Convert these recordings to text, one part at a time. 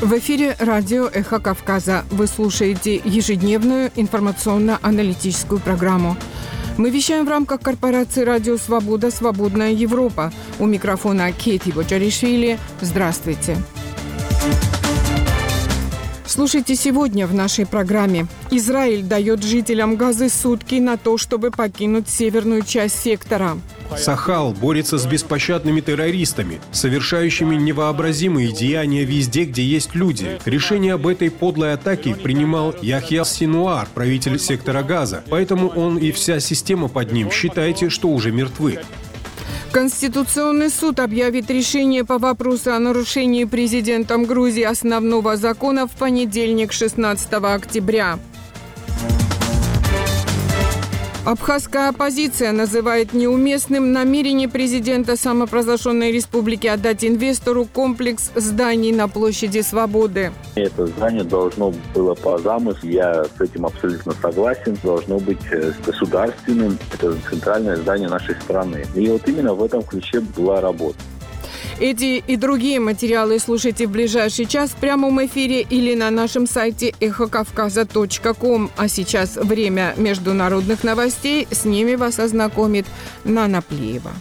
В эфире радио «Эхо Кавказа». Вы слушаете ежедневную информационно-аналитическую программу. Мы вещаем в рамках корпорации «Радио Свобода. Свободная Европа». У микрофона Кети Боджаришвили. Здравствуйте. Слушайте сегодня в нашей программе. Израиль дает жителям Газы сутки на то, чтобы покинуть северную часть сектора. Сахал борется с беспощадными террористами, совершающими невообразимые деяния везде, где есть люди. Решение об этой подлой атаке принимал Яхья Синуар, правитель сектора Газа. Поэтому он и вся система под ним, считайте, что уже мертвы. Конституционный суд объявит решение по вопросу о нарушении президентом Грузии основного закона в понедельник, 16 октября. Абхазская оппозиция называет неуместным намерение президента самопровозглашенной республики отдать инвестору комплекс зданий на площади Свободы. Это здание должно было по замыслу, я с этим абсолютно согласен, должно быть государственным. Это центральное здание нашей страны. И вот именно в этом ключе была работа. Эти и другие материалы слушайте в ближайший час в прямом эфире или на нашем сайте эхокавказа.ком. А сейчас время международных новостей. С ними вас ознакомит Нана Плиева.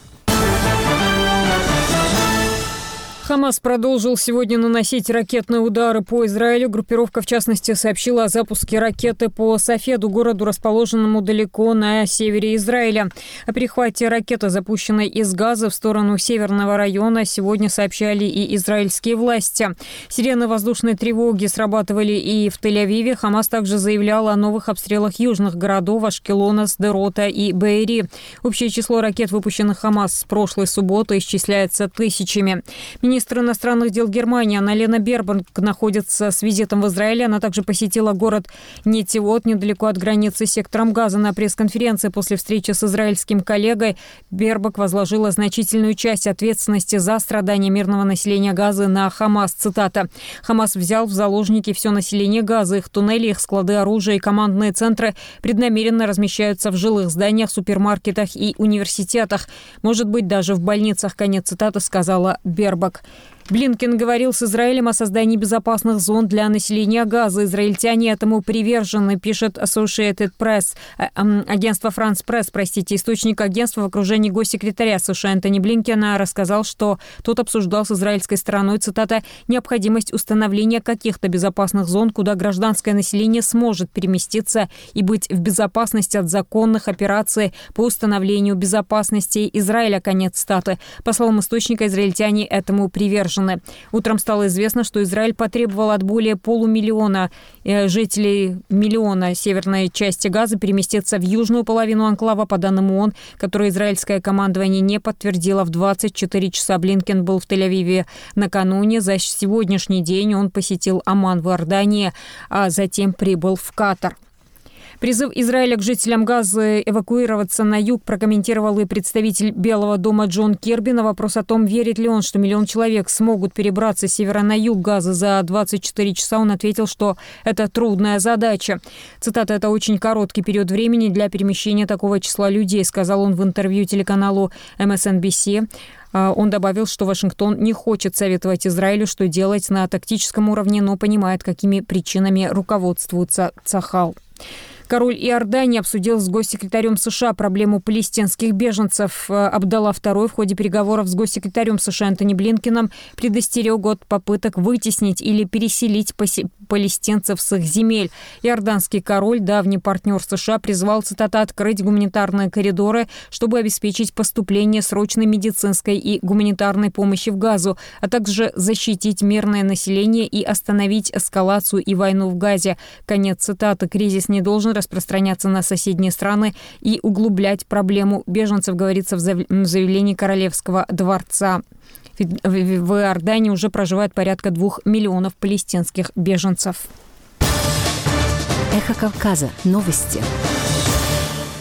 Хамас продолжил сегодня наносить ракетные удары по Израилю. Группировка, в частности, сообщила о запуске ракеты по Сафеду, городу, расположенному далеко на севере Израиля. О перехвате ракеты, запущенной из Газы в сторону северного района, сегодня сообщали и израильские власти. Сирены воздушной тревоги срабатывали и в Тель-Авиве. Хамас также заявлял о новых обстрелах южных городов Ашкелона, Сдерота и Беэри. Общее число ракет, выпущенных Хамас с прошлой субботы, исчисляется тысячами. Министр иностранных дел Германии Анна-Лена Бербок находится с визитом в Израиле. Она также посетила город Нетивот, недалеко от границы с сектором Газа. На пресс-конференции после встречи с израильским коллегой Бербок возложила значительную часть ответственности за страдания мирного населения Газы на Хамас. Цитата. «Хамас взял в заложники все население Газы. Их туннели, их склады оружия и командные центры преднамеренно размещаются в жилых зданиях, супермаркетах и университетах. Может быть, даже в больницах». Конец цитаты, сказала Бербок. Блинкен говорил с Израилем о создании безопасных зон для населения Газа. Израильтяне этому привержены, пишет Associated Press. Агентство France Press, источник агентства в окружении госсекретаря США Энтони Блинкена рассказал, что тот обсуждал с израильской стороной, цитата, «необходимость установления каких-то безопасных зон, куда гражданское население сможет переместиться и быть в безопасности от законных операций по установлению безопасности Израиля». Конец цитаты. По словам источника, израильтяне этому привержены. Утром стало известно, что Израиль потребовал от более полумиллиона жителей миллиона северной части Газа переместиться в южную половину анклава, по данным ООН, которые израильское командование не подтвердило в 24 часа. Блинкен был в Тель-Авиве накануне. За сегодняшний день он посетил Оман в Иордании, а затем прибыл в Катар. Призыв Израиля к жителям Газы эвакуироваться на юг прокомментировал и представитель Белого дома Джон Кирби. На вопрос о том, верит ли он, что 1 миллион человек смогут перебраться с севера на юг Газы за 24 часа, он ответил, что это трудная задача. Цитата, «это очень короткий период времени для перемещения такого числа людей», сказал он в интервью телеканалу MSNBC. Он добавил, что Вашингтон не хочет советовать Израилю, что делать на тактическом уровне, но понимает, какими причинами руководствуется Цахал. Король Иордании обсудил с госсекретарем США проблему палестинских беженцев. Абдалла II в ходе переговоров с госсекретарем США Энтони Блинкеном предостерег от попыток вытеснить или переселить палестинцев с их земель. Иорданский король, давний партнер США, призвал, цитата, «открыть гуманитарные коридоры, чтобы обеспечить поступление срочной медицинской и гуманитарной помощи в Газу, а также защитить мирное население и остановить эскалацию и войну в Газе». Конец цитаты. Кризис не должен распространяться на соседние страны и углублять проблему беженцев, говорится в заявлении Королевского дворца. В Иордании уже проживает порядка 2 миллионов палестинских беженцев. Эхо Кавказа. Новости.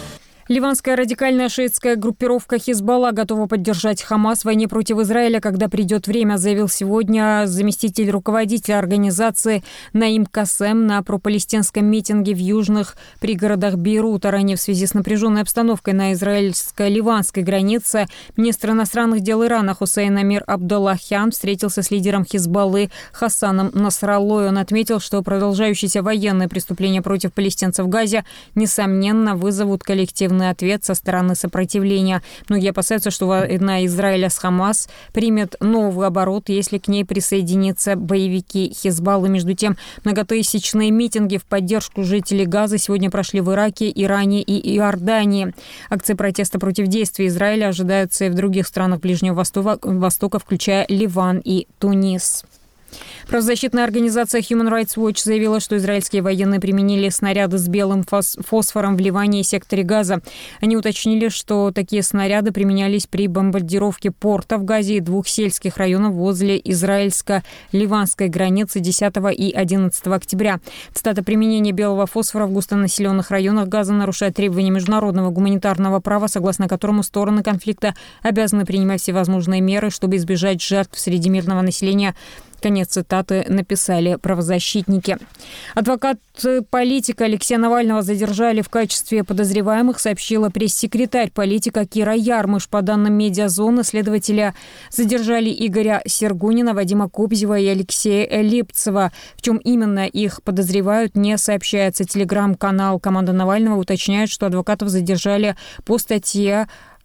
Ливанская радикальная шиитская группировка «Хизбалла» готова поддержать Хамас в войне против Израиля, когда придет время, заявил сегодня заместитель руководителя организации Наим Касем на пропалестинском митинге в южных пригородах Бейрута. Ранее в связи с напряженной обстановкой на израильско-ливанской границе министр иностранных дел Ирана Хусейн Амир Абдуллахян встретился с лидером «Хизбаллы» Хасаном Насраллой. Он отметил, что продолжающиеся военные преступления против палестинцев в Газе, несомненно, вызовут коллективный ответ со стороны сопротивления. Многие опасаются, что война Израиля с Хамас примет новый оборот, если к ней присоединятся боевики Хизбаллы. Между тем, многотысячные митинги в поддержку жителей Газы сегодня прошли в Ираке, Иране и Иордании. Акции протеста против действий Израиля ожидаются и в других странах Ближнего Востока, включая Ливан и Тунис. Правозащитная организация Human Rights Watch заявила, что израильские военные применили снаряды с белым фосфором в Ливане и секторе Газа. Они уточнили, что такие снаряды применялись при бомбардировке порта в Газе и двух сельских районов возле израильско-ливанской границы 10 и 11 октября. Цитата: «Применение белого фосфора в густонаселенных районах Газа нарушает требования международного гуманитарного права, согласно которому стороны конфликта обязаны принимать всевозможные меры, чтобы избежать жертв среди мирного населения». Конец цитаты, написали правозащитники. Адвокат политика Алексея Навального задержали в качестве подозреваемых, сообщила пресс-секретарь политика Кира Ярмыш. По данным «Медиазоны», следователя задержали Игоря Сергунина, Вадима Кобзева и Алексея Липцева. В чем именно их подозревают, не сообщается. Телеграм-канал «Команда Навального» уточняет, что адвокатов задержали по статье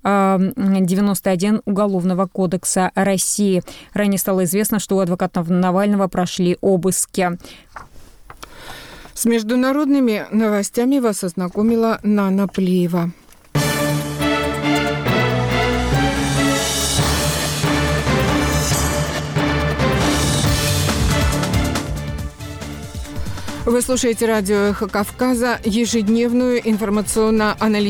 91 Уголовного кодекса России. Ранее стало известно, что у адвокатов Навального прошли обыски. С международными новостями вас ознакомила Нана Плиева. Вы слушаете радио «Эхо Кавказа», ежедневную информационно-аналитическую